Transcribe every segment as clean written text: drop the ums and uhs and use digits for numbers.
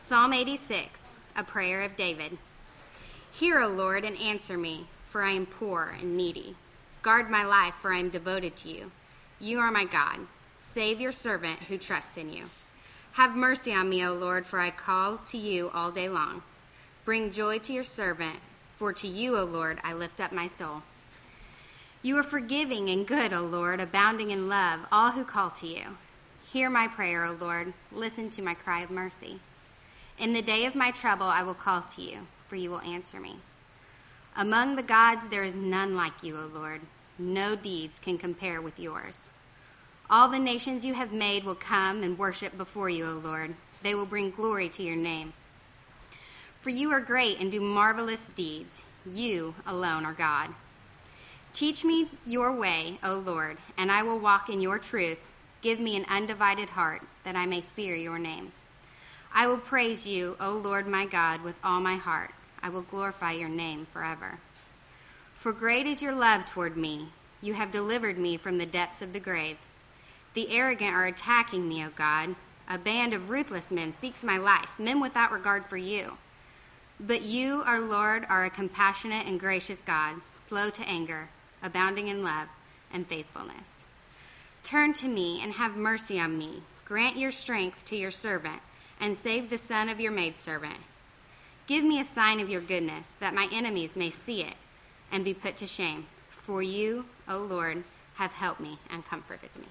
Psalm 86, a prayer of David. Hear, O Lord, and answer me, for I am poor and needy. Guard my life, for I am devoted to you. You are my God. Save your servant who trusts in you. Have mercy on me, O Lord, for I call to you all day long. Bring joy to your servant, for to you, O Lord, I lift up my soul. You are forgiving and good, O Lord, abounding in love, all who call to you. Hear my prayer, O Lord. Listen to my cry of mercy. In the day of my trouble, I will call to you, for you will answer me. Among the gods, there is none like you, O Lord. No deeds can compare with yours. All the nations you have made will come and worship before you, O Lord. They will bring glory to your name. For you are great and do marvelous deeds. You alone are God. Teach me your way, O Lord, and I will walk in your truth. Give me an undivided heart, that I may fear your name. I will praise you, O Lord my God, with all my heart. I will glorify your name forever. For great is your love toward me. You have delivered me from the depths of the grave. The arrogant are attacking me, O God. A band of ruthless men seeks my life, men without regard for you. But you, our Lord, are a compassionate and gracious God, slow to anger, abounding in love and faithfulness. Turn to me and have mercy on me. Grant your strength to your servant, and save the son of your maidservant. Give me a sign of your goodness, that my enemies may see it and be put to shame. For you, O Lord, have helped me and comforted me.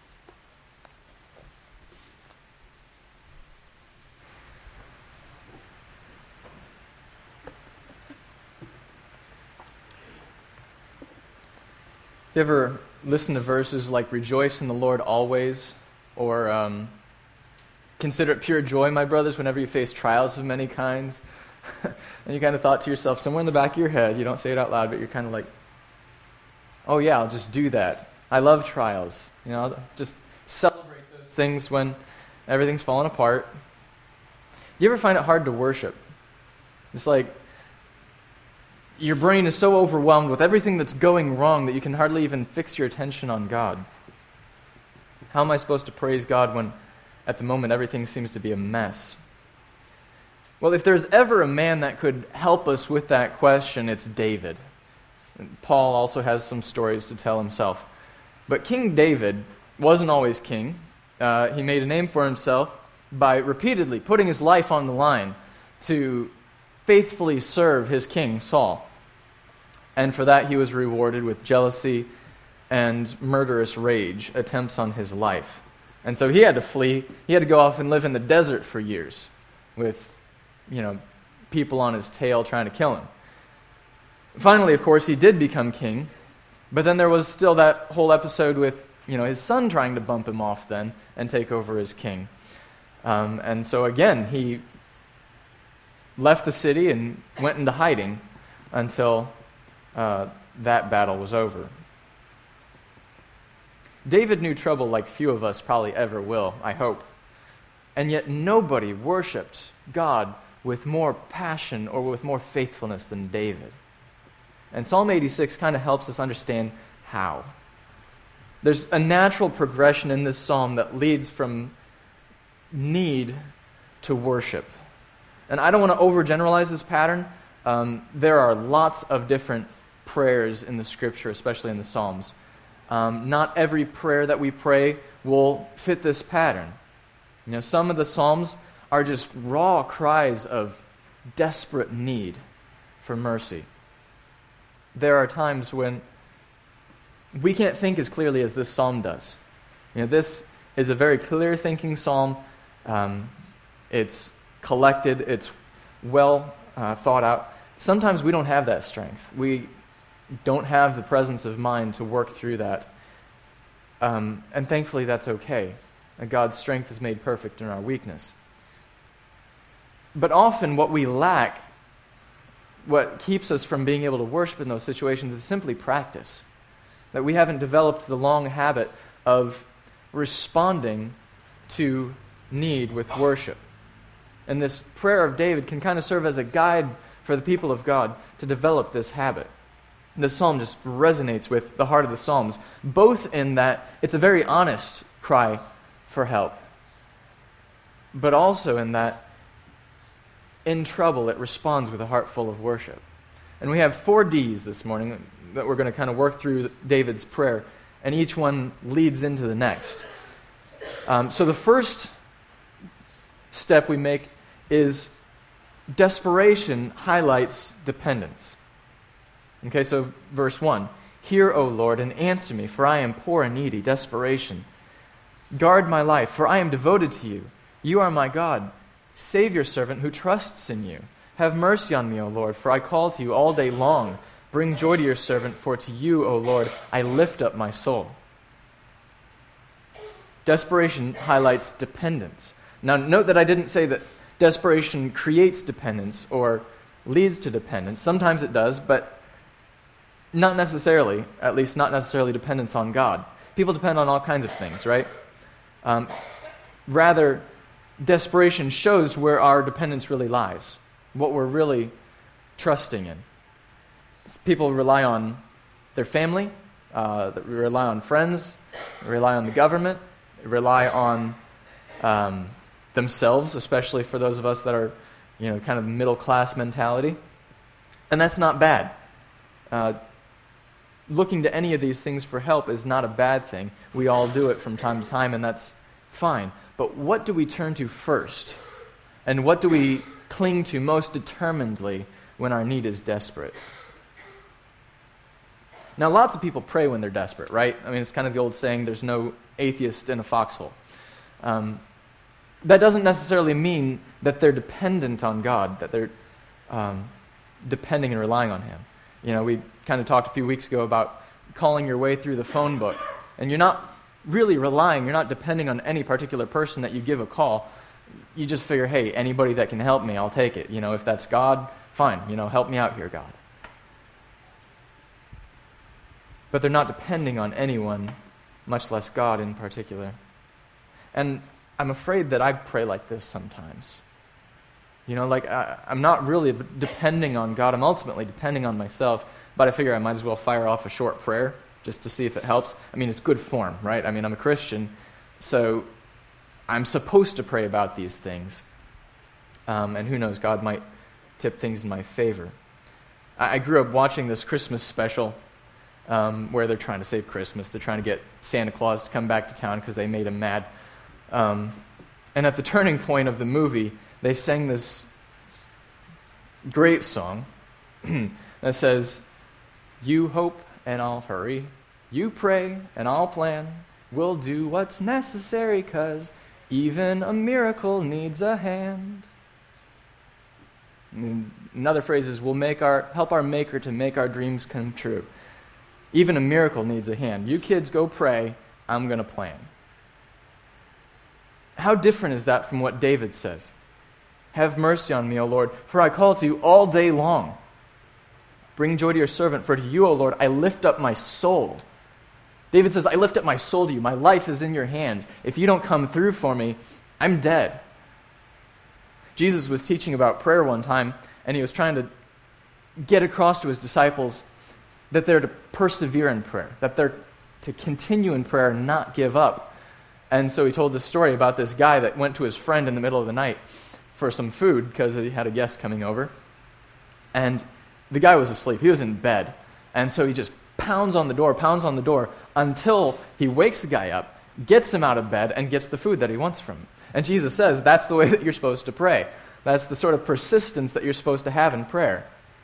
You ever listen to verses like "Rejoice in the Lord always," or "Consider it pure joy, my brothers, whenever you face trials of many kinds"? And you kind of thought to yourself, somewhere in the back of your head, you don't say it out loud, but you're kind of like, oh yeah, I'll just do that. I love trials. I'll just celebrate those things when everything's falling apart. You ever find it hard to worship? It's like your brain is so overwhelmed with everything that's going wrong that you can hardly even fix your attention on God. How am I supposed to praise God when at the moment everything seems to be a mess? Well, if there's ever a man that could help us with that question, it's David. And Paul also has some stories to tell himself. But King David wasn't always king. He made a name for himself by repeatedly putting his life on the line to faithfully serve his king, Saul. And for that he was rewarded with jealousy and murderous rage, attempts on his life. And so he had to flee. He had to go off and live in the desert for years with, people on his tail trying to kill him. Finally, of course, he did become king, but then there was still that whole episode with, his son trying to bump him off then and take over as king. And so again, he left the city and went into hiding until that battle was over. David knew trouble like few of us probably ever will, I hope. And yet nobody worshipped God with more passion or with more faithfulness than David. And Psalm 86 kind of helps us understand how. There's a natural progression in this psalm that leads from need to worship. And I don't want to overgeneralize this pattern. There are lots of different prayers in the Scripture, especially in the Psalms. Not every prayer that we pray will fit this pattern. Some of the Psalms are just raw cries of desperate need for mercy. There are times when we can't think as clearly as this psalm does. This is a very clear-thinking psalm. It's collected. It's well thought out. Sometimes we don't have that strength. We don't have the presence of mind to work through that. And thankfully that's okay. God's strength is made perfect in our weakness. But often what we lack, what keeps us from being able to worship in those situations, is simply practice. That we haven't developed the long habit of responding to need with worship. And this prayer of David can kind of serve as a guide for the people of God to develop this habit. This psalm just resonates with the heart of the Psalms, both in that it's a very honest cry for help, but also in that in trouble, it responds with a heart full of worship. And we have 4 Ds this morning that we're going to kind of work through David's prayer, and each one leads into the next. So the first step we make is desperation highlights dependence. Okay, so verse 1. Hear, O Lord, and answer me, for I am poor and needy, desperation. Guard my life, for I am devoted to you. You are my God. Save your servant who trusts in you. Have mercy on me, O Lord, for I call to you all day long. Bring joy to your servant, for to you, O Lord, I lift up my soul. Desperation highlights dependence. Now, note that I didn't say that desperation creates dependence or leads to dependence. Sometimes it does, but not necessarily, at least not necessarily dependence on God. People depend on all kinds of things, right? Rather, desperation shows where our dependence really lies, what we're really trusting in. People rely on their family, rely on friends, rely on the government, rely on themselves, especially for those of us that are, kind of middle-class mentality. And that's not bad. Looking to any of these things for help is not a bad thing. We all do it from time to time, and that's fine. But what do we turn to first? And what do we cling to most determinedly when our need is desperate? Now, lots of people pray when they're desperate, right? I mean, it's kind of the old saying, there's no atheist in a foxhole. That doesn't necessarily mean that they're dependent on God, that they're depending and relying on Him. We kind of talked a few weeks ago about calling your way through the phone book. And you're not really relying, you're not depending on any particular person that you give a call. You just figure, hey, anybody that can help me, I'll take it. If that's God, fine. Help me out here, God. But they're not depending on anyone, much less God in particular. And I'm afraid that I pray like this sometimes. I'm not really depending on God. I'm ultimately depending on myself, but I figure I might as well fire off a short prayer just to see if it helps. I mean, it's good form, right? I mean, I'm a Christian, so I'm supposed to pray about these things. And who knows, God might tip things in my favor. I grew up watching this Christmas special where they're trying to save Christmas. They're trying to get Santa Claus to come back to town because they made him mad. And at the turning point of the movie, they sang this great song that says, you hope and I'll hurry, you pray and I'll plan, we'll do what's necessary 'cause even a miracle needs a hand. And another phrase is, we'll help our Maker to make our dreams come true. Even a miracle needs a hand. You kids go pray, I'm going to plan. How different is that from what David says? Have mercy on me, O Lord, for I call to you all day long. Bring joy to your servant, for to you, O Lord, I lift up my soul. David says, I lift up my soul to you. My life is in your hands. If you don't come through for me, I'm dead. Jesus was teaching about prayer one time, and he was trying to get across to his disciples that they're to persevere in prayer, that they're to continue in prayer and not give up. And so he told this story about this guy that went to his friend in the middle of the night for some food because he had a guest coming over. And the guy was asleep. He was in bed. And so he just pounds on the door until he wakes the guy up, gets him out of bed, and gets the food that he wants from him. And Jesus says that's the way that you're supposed to pray. That's the sort of persistence that you're supposed to have in prayer.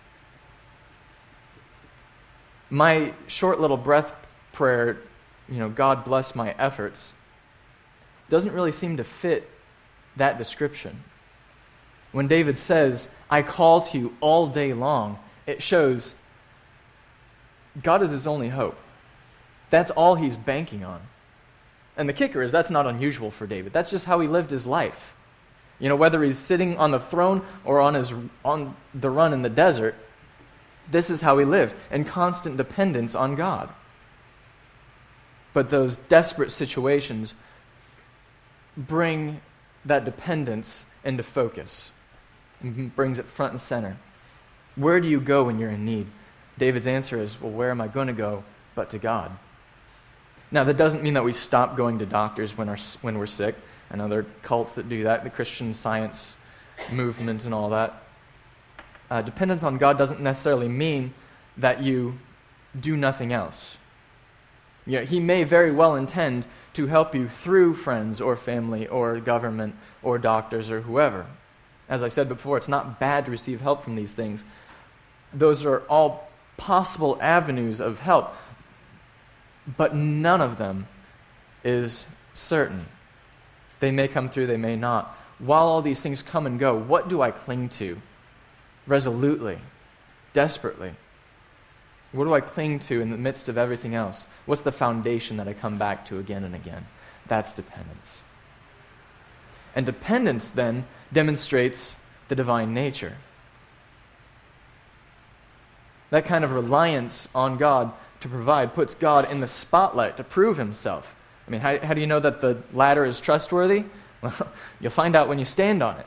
My short little breath prayer, God bless my efforts, doesn't really seem to fit that description. When David says, I call to you all day long, it shows God is his only hope. That's all he's banking on. And the kicker is that's not unusual for David. That's just how he lived his life. Whether he's sitting on the throne or on the run in the desert, this is how he lived, in constant dependence on God. But those desperate situations bring that dependence into focus and brings it front and center. Where do you go when you're in need? David's answer is, well, where am I going to go but to God? Now, that doesn't mean that we stop going to doctors when we're sick. I know there are cults that do that. The Christian Science movement and all that. Dependence on God doesn't necessarily mean that you do nothing else. He may very well intend to help you through friends or family or government or doctors or whoever. As I said before, it's not bad to receive help from these things. Those are all possible avenues of help, but none of them is certain. They may come through, they may not. While all these things come and go, what do I cling to resolutely, desperately? What do I cling to in the midst of everything else? What's the foundation that I come back to again and again? That's dependence. And dependence then demonstrates the divine nature. That kind of reliance on God to provide puts God in the spotlight to prove himself. I mean, how do you know that the ladder is trustworthy? Well, you'll find out when you stand on it.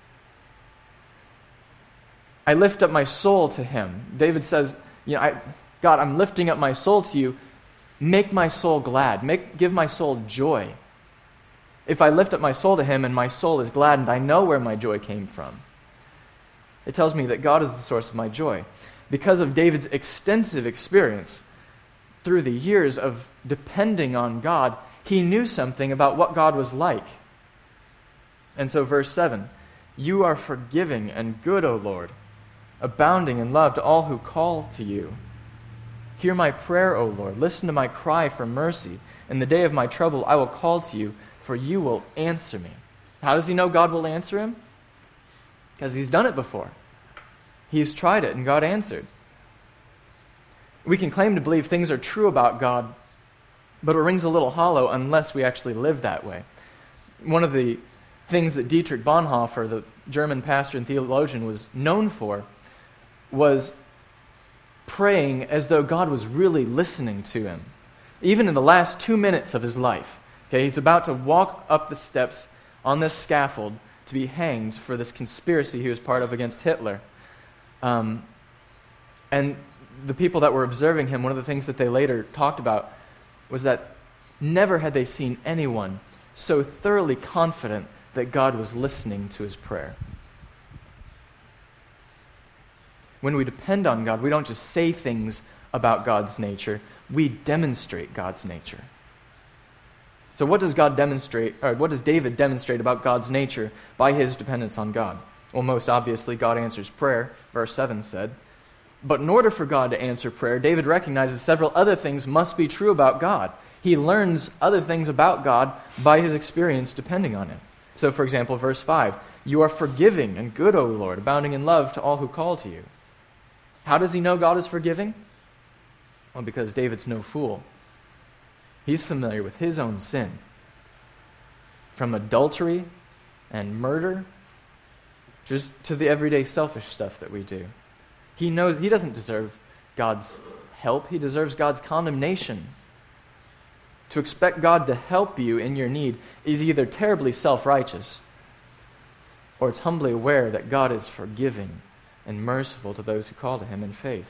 I lift up my soul to him. David says, God, I'm lifting up my soul to you. Make my soul glad. Give my soul joy. If I lift up my soul to him and my soul is glad and I know where my joy came from, it tells me that God is the source of my joy. Because of David's extensive experience through the years of depending on God, he knew something about what God was like. And so verse 7, you are forgiving and good, O Lord, abounding in love to all who call to you. Hear my prayer, O Lord. Listen to my cry for mercy. In the day of my trouble, I will call to you, for you will answer me. How does he know God will answer him? Because he's done it before. He's tried it, and God answered. We can claim to believe things are true about God, but it rings a little hollow unless we actually live that way. One of the things that Dietrich Bonhoeffer, the German pastor and theologian, was known for was praying as though God was really listening to him. Even in the last 2 minutes of his life. Okay, he's about to walk up the steps on this scaffold to be hanged for this conspiracy he was part of against Hitler. And the people that were observing him, one of the things that they later talked about was that never had they seen anyone so thoroughly confident that God was listening to his prayer. When we depend on God, we don't just say things about God's nature, we demonstrate God's nature. So what does David demonstrate about God's nature by his dependence on God? Well, most obviously, God answers prayer, verse 7 said. But in order for God to answer prayer, David recognizes several other things must be true about God. He learns other things about God by his experience depending on him. So, for example, verse 5, you are forgiving and good, O Lord, abounding in love to all who call to you. How does he know God is forgiving? Well, because David's no fool. He's familiar with his own sin. From adultery and murder, just to the everyday selfish stuff that we do. He knows he doesn't deserve God's help. He deserves God's condemnation. To expect God to help you in your need is either terribly self-righteous or it's humbly aware that God is forgiving and merciful to those who call to him in faith.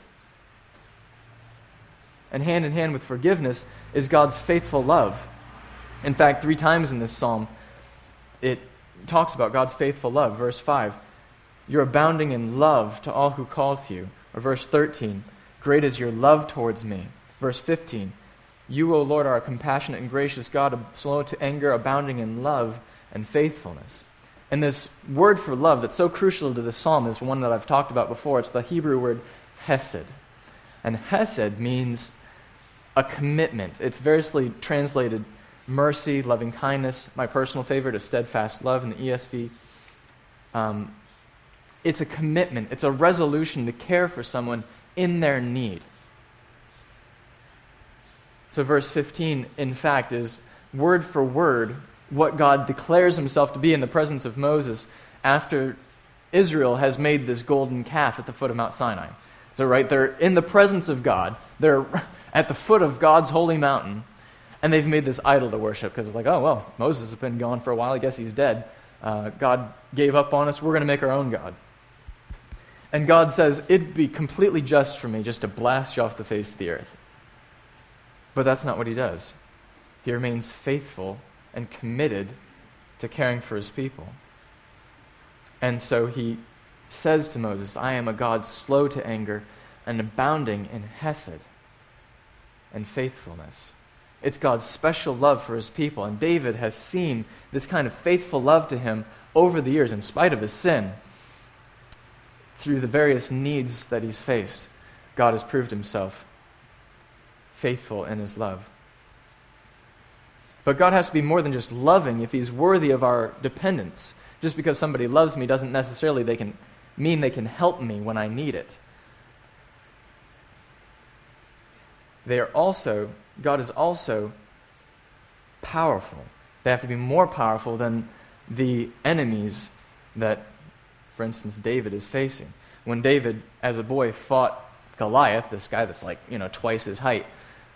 And hand in hand with forgiveness is God's faithful love. In fact, 3 times in this psalm, it talks about God's faithful love. Verse 5, you're abounding in love to all who call to you. Or verse 13, great is your love towards me. Verse 15, you, O Lord, are a compassionate and gracious God, slow to anger, abounding in love and faithfulness. And this word for love that's so crucial to this psalm is one that I've talked about before. It's the Hebrew word hesed. And hesed means a commitment. It's variously translated mercy, loving kindness. My personal favorite is steadfast love in the ESV. It's a commitment. It's a resolution to care for someone in their need. So verse 15, in fact, is word for word what God declares himself to be in the presence of Moses after Israel has made this golden calf at the foot of Mount Sinai. So right, they're in the presence of God. They're at the foot of God's holy mountain, and they've made this idol to worship because it's like, oh, well, Moses has been gone for a while. I guess he's dead. God gave up on us. We're going to make our own God. And God says, it'd be completely just for me just to blast you off the face of the earth. But that's not what he does. He remains faithful and committed to caring for his people. And so he says to Moses, I am a God slow to anger and abounding in hesed and faithfulness. It's God's special love for his people, and David has seen this kind of faithful love to him over the years, in spite of his sin. Through the various needs that he's faced, God has proved himself faithful in his love. But God has to be more than just loving if he's worthy of our dependence. Just because somebody loves me doesn't necessarily mean they can help me when I need it. God is also powerful. They have to be more powerful than the enemies that, for instance, David is facing. When David, as a boy, fought Goliath, this guy that's like, twice his height,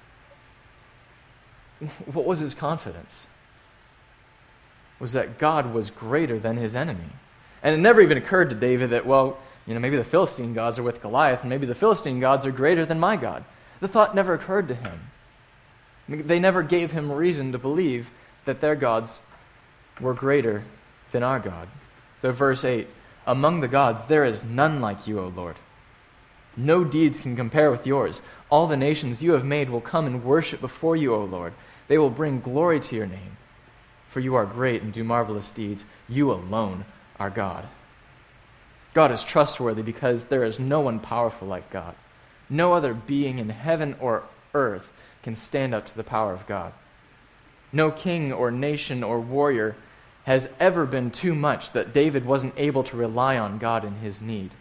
what was his confidence? Was that God was greater than his enemy. And it never even occurred to David that, maybe the Philistine gods are with Goliath, and maybe the Philistine gods are greater than my God. The thought never occurred to him. They never gave him reason to believe that their gods were greater than our God. So verse 8, among the gods there is none like you, O Lord. No deeds can compare with yours. All the nations you have made will come and worship before you, O Lord. They will bring glory to your name. For you are great and do marvelous deeds. You alone are God. God is trustworthy because there is no one powerful like God. No other being in heaven or earth can stand up to the power of God. No king or nation or warrior has ever been too much that David wasn't able to rely on God in his need.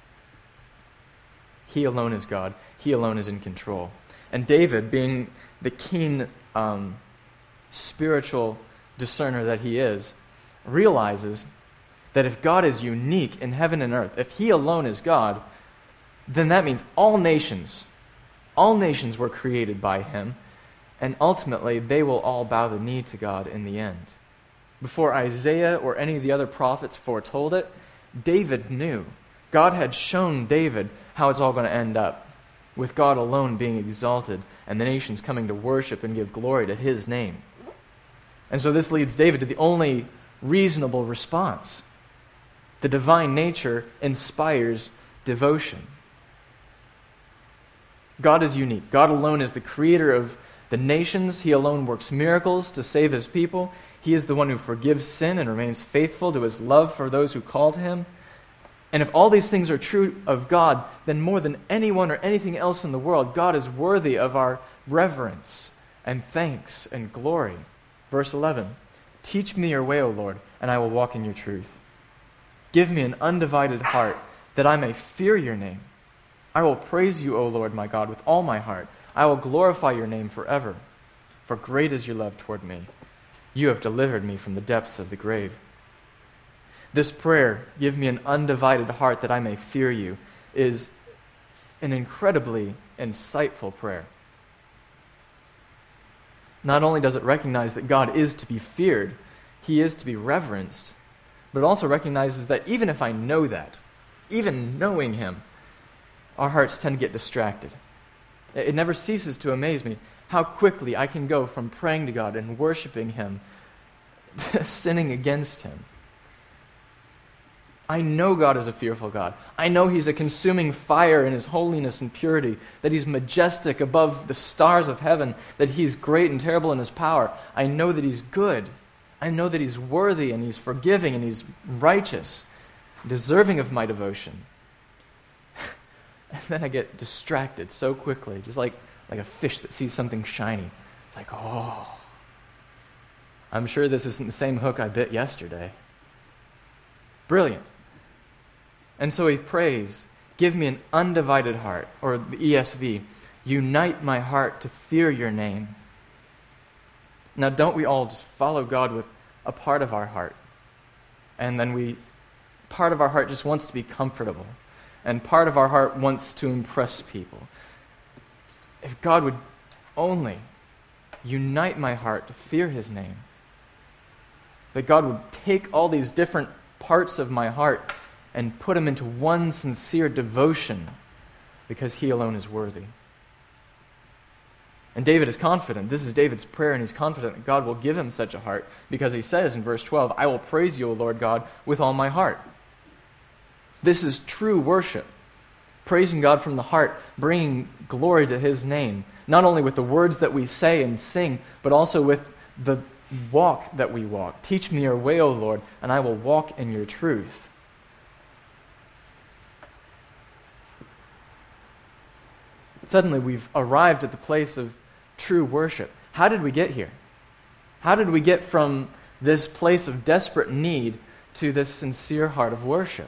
He alone is God. He alone is in control. And David, being the keen spiritual discerner that he is, realizes that if God is unique in heaven and earth, if he alone is God, then that means all nations were created by him, and ultimately they will all bow the knee to God in the end. Before Isaiah or any of the other prophets foretold it, David knew. God had shown David how it's all going to end up, with God alone being exalted and the nations coming to worship and give glory to his name. And so this leads David to the only reasonable response. The divine nature inspires devotion. God is unique. God alone is the creator of the nations. He alone works miracles to save his people. He is the one who forgives sin and remains faithful to his love for those who call to him. And if all these things are true of God, then more than anyone or anything else in the world, God is worthy of our reverence and thanks and glory. Verse 11, teach me your way, O Lord, and I will walk in your truth. Give me an undivided heart, that I may fear your name. I will praise you, O Lord my God, with all my heart. I will glorify your name forever. For great is your love toward me. You have delivered me from the depths of the grave. This prayer, give me an undivided heart that I may fear you, is an incredibly insightful prayer. Not only does it recognize that God is to be feared, he is to be reverenced, but it also recognizes that even if I know that, even knowing him, our hearts tend to get distracted. It never ceases to amaze me how quickly I can go from praying to God and worshiping him to sinning against him. I know God is a fearful God. I know he's a consuming fire in his holiness and purity, that he's majestic above the stars of heaven, that he's great and terrible in his power. I know that he's good. I know that he's worthy and he's forgiving and he's righteous, deserving of my devotion. And then I get distracted so quickly, just like a fish that sees something shiny. It's like, oh, I'm sure this isn't the same hook I bit yesterday. Brilliant. And so he prays, give me an undivided heart, or the ESV, unite my heart to fear your name. Now, don't we all just follow God with a part of our heart? And then part of our heart just wants to be comfortable, and part of our heart wants to impress people. If God would only unite my heart to fear his name, that God would take all these different parts of my heart and put them into one sincere devotion, because he alone is worthy. And David is confident. This is David's prayer, and he's confident that God will give him such a heart, because he says in verse 12, I will praise you, O Lord God, with all my heart. This is true worship. Praising God from the heart, bringing glory to His name, not only with the words that we say and sing, but also with the walk that we walk. Teach me your way, O Lord, and I will walk in your truth. Suddenly we've arrived at the place of true worship. How did we get here? How did we get from this place of desperate need to this sincere heart of worship?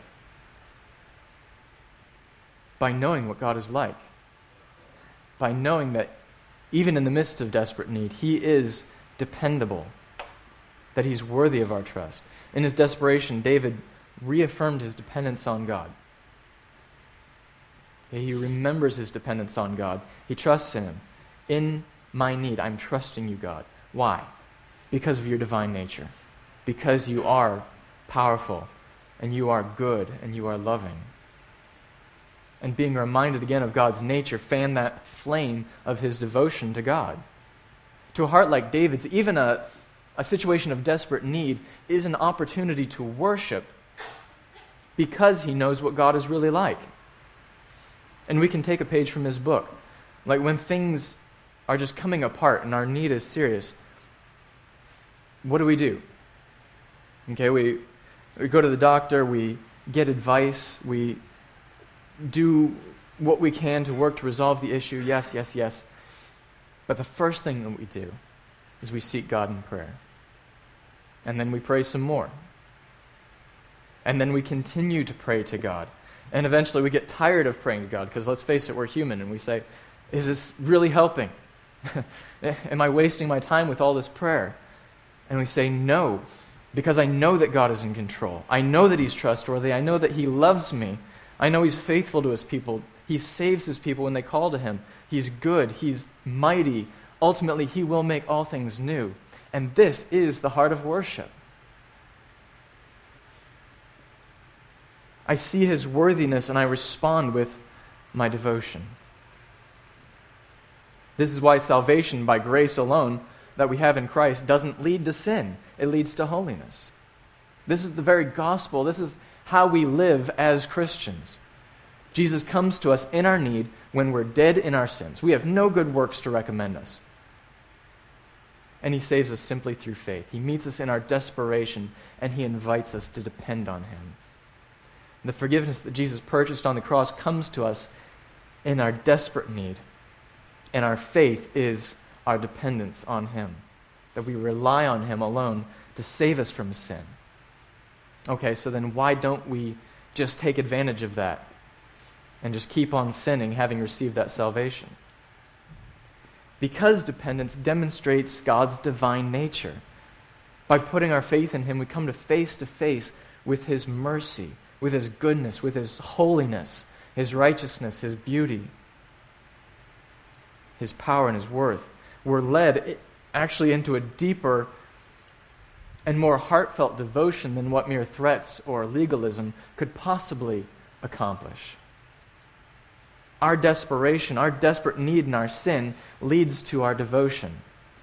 By knowing what God is like. By knowing that even in the midst of desperate need, He is dependable, that He's worthy of our trust. In his desperation, David reaffirmed his dependence on God. He remembers his dependence on God. He trusts in Him. In my need, I'm trusting you, God. Why? Because of your divine nature. Because you are powerful, and you are good, and you are loving. And being reminded again of God's nature, fan that flame of his devotion to God. To a heart like David's, even a situation of desperate need is an opportunity to worship because he knows what God is really like. And we can take a page from his book. Like when things are just coming apart and our need is serious, what do? Okay, we go to the doctor, we get advice, we do what we can to work to resolve the issue. Yes. But the first thing that we do is we seek God in prayer. And then we pray some more. And then we continue to pray to God. And eventually we get tired of praying to God, because let's face it, we're human, and we say, is this really helping? Am I wasting my time with all this prayer? And we say, no, because I know that God is in control. I know that He's trustworthy. I know that He loves me. I know He's faithful to His people. He saves His people when they call to Him. He's good. He's mighty. Ultimately, He will make all things new. And this is the heart of worship. I see His worthiness and I respond with my devotion. This is why salvation by grace alone that we have in Christ doesn't lead to sin. It leads to holiness. This is the very gospel. This is how we live as Christians. Jesus comes to us in our need when we're dead in our sins. We have no good works to recommend us. And He saves us simply through faith. He meets us in our desperation, and He invites us to depend on Him. The forgiveness that Jesus purchased on the cross comes to us in our desperate need. And our faith is our dependence on Him. That we rely on Him alone to save us from sin. Okay, so then why don't we just take advantage of that and just keep on sinning, having received that salvation? Because dependence demonstrates God's divine nature. By putting our faith in Him, we come to face with His mercy, with His goodness, with His holiness, His righteousness, His beauty, His power and His worth. We're led actually into a deeper and more heartfelt devotion than what mere threats or legalism could possibly accomplish. Our desperation, our desperate need in our sin leads to our devotion.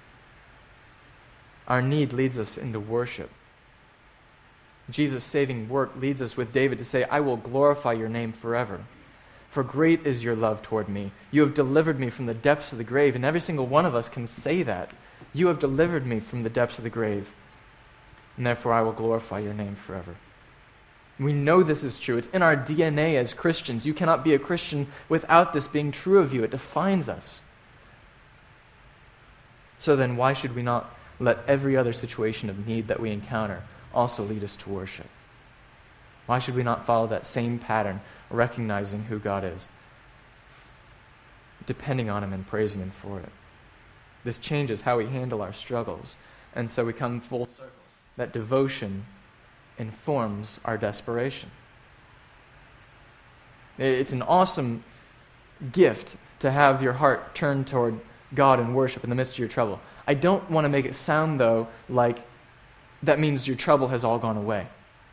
Our need leads us into worship. Jesus' saving work leads us with David to say, I will glorify your name forever. For great is your love toward me. You have delivered me from the depths of the grave. And every single one of us can say that. You have delivered me from the depths of the grave. And therefore I will glorify your name forever. We know this is true. It's in our DNA as Christians. You cannot be a Christian without this being true of you. It defines us. So then why should we not let every other situation of need that we encounter also lead us to worship? Why should we not follow that same pattern, recognizing who God is, depending on Him and praising Him for it? This changes how we handle our struggles, and so we come full circle. That devotion informs our desperation. It's an awesome gift to have your heart turned toward God in worship in the midst of your trouble. I don't want to make it sound, though, like that means your trouble has all gone away.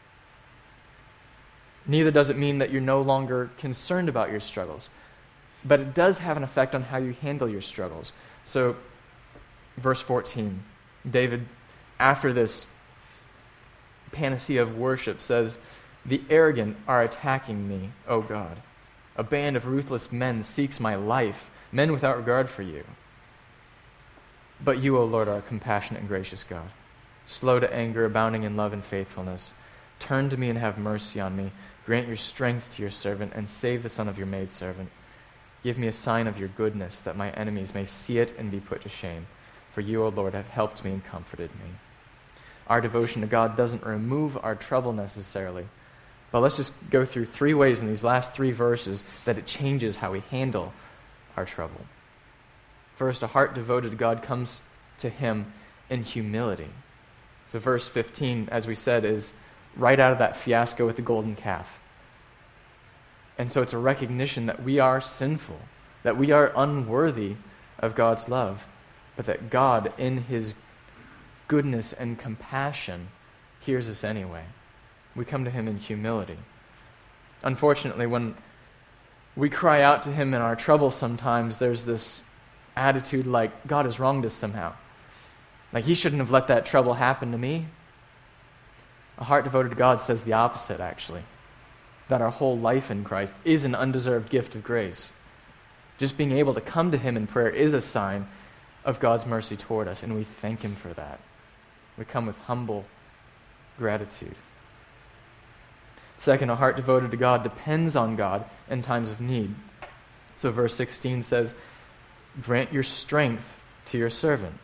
Neither does it mean that you're no longer concerned about your struggles. But it does have an effect on how you handle your struggles. So, verse 14, David, after this panacea of worship, says, The arrogant are attacking me, O God. A band of ruthless men seeks my life, men without regard for you. But you, O Lord, are a compassionate and gracious God, slow to anger, abounding in love and faithfulness. Turn to me and have mercy on me. Grant your strength to your servant and save the son of your maidservant. Give me a sign of your goodness, that my enemies may see it and be put to shame. For you, O Lord, have helped me and comforted me. Our devotion to God doesn't remove our trouble necessarily, but let's just go through 3 ways in these last 3 verses that it changes how we handle our trouble. First, a heart devoted to God comes to him in humility. So verse 15, as we said, is right out of that fiasco with the golden calf. And so it's a recognition that we are sinful, that we are unworthy of God's love, but that God, in his goodness and compassion, hears us anyway. We come to him in humility. Unfortunately, when we cry out to him in our trouble sometimes, there's this attitude like God has wronged us somehow. Like he shouldn't have let that trouble happen to me. A heart devoted to God says the opposite, actually. That our whole life in Christ is an undeserved gift of grace. Just being able to come to him in prayer is a sign of God's mercy toward us, and we thank him for that. We come with humble gratitude. Second, a heart devoted to God depends on God in times of need. So verse 16 says, grant your strength to your servant.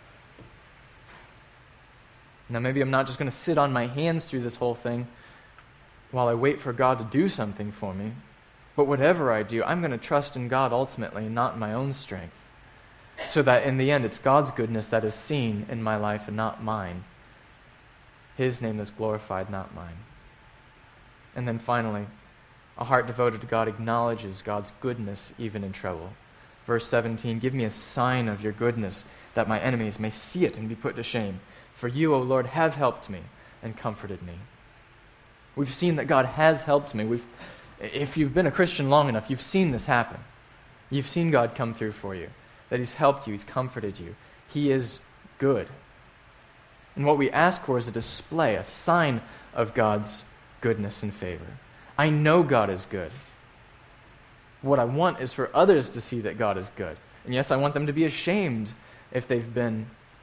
Now maybe I'm not just going to sit on my hands through this whole thing while I wait for God to do something for me. But whatever I do, I'm going to trust in God ultimately and not in my own strength. So that in the end, it's God's goodness that is seen in my life and not mine. His name is glorified, not mine. And then finally, a heart devoted to God acknowledges God's goodness even in trouble. Verse 17, give me a sign of your goodness, that my enemies may see it and be put to shame. For you, O Lord, have helped me and comforted me. We've seen that God has helped me. If you've been a Christian long enough, you've seen this happen. You've seen God come through for you, that he's helped you, he's comforted you. He is good. And what we ask for is a display, a sign of God's goodness and favor. I know God is good. What I want is for others to see that God is good. And yes, I want them to be ashamed if they've been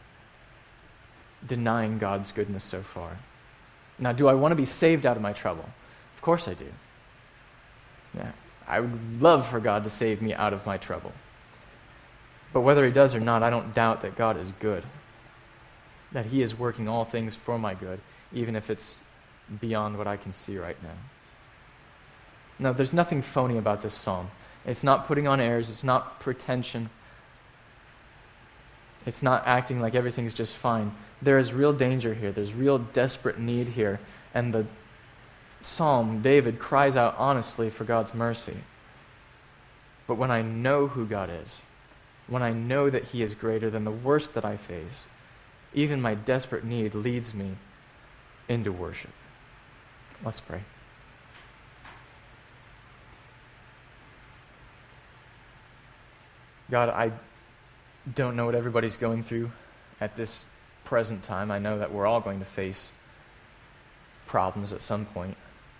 denying God's goodness so far. Now, do I want to be saved out of my trouble? Of course I do. Yeah, I would love for God to save me out of my trouble. But whether he does or not, I don't doubt that God is good, that he is working all things for my good, even if it's beyond what I can see right now. Now, there's nothing phony about this psalm. It's not putting on airs. It's not pretension. It's not acting like everything's just fine. There is real danger here. There's real desperate need here. And the psalm, David cries out honestly for God's mercy. But when I know who God is, when I know that he is greater than the worst that I face, even my desperate need leads me into worship. Let's pray. God, I don't know what everybody's going through at this present time. I know that we're all going to face problems at some point.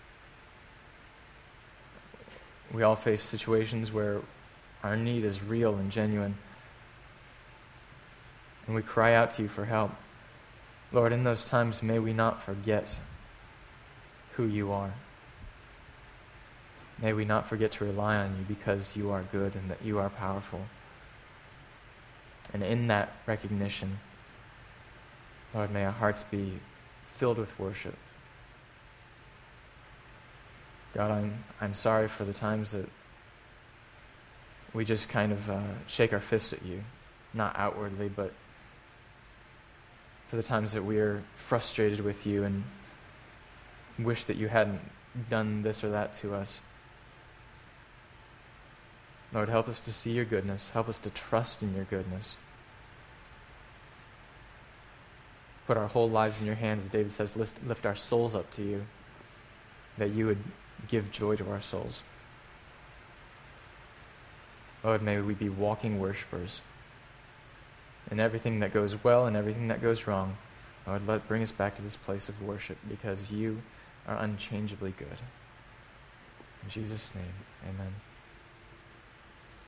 We all face situations where our need is real and genuine. And we cry out to you for help. Lord, in those times, may we not forget who you are. May we not forget to rely on you because you are good and that you are powerful. And in that recognition, Lord, may our hearts be filled with worship. God, I'm sorry for the times that we just kind of shake our fist at you, not outwardly, but for the times that we are frustrated with you and wish that you hadn't done this or that to us. Lord, help us to see your goodness. Help us to trust in your goodness. Put our whole lives in your hands. As David says, lift our souls up to you, that you would give joy to our souls. Lord, may we be walking worshipers. In everything that goes well and everything that goes wrong, Lord, bring us back to this place of worship, because you are unchangeably good. In Jesus' name, amen.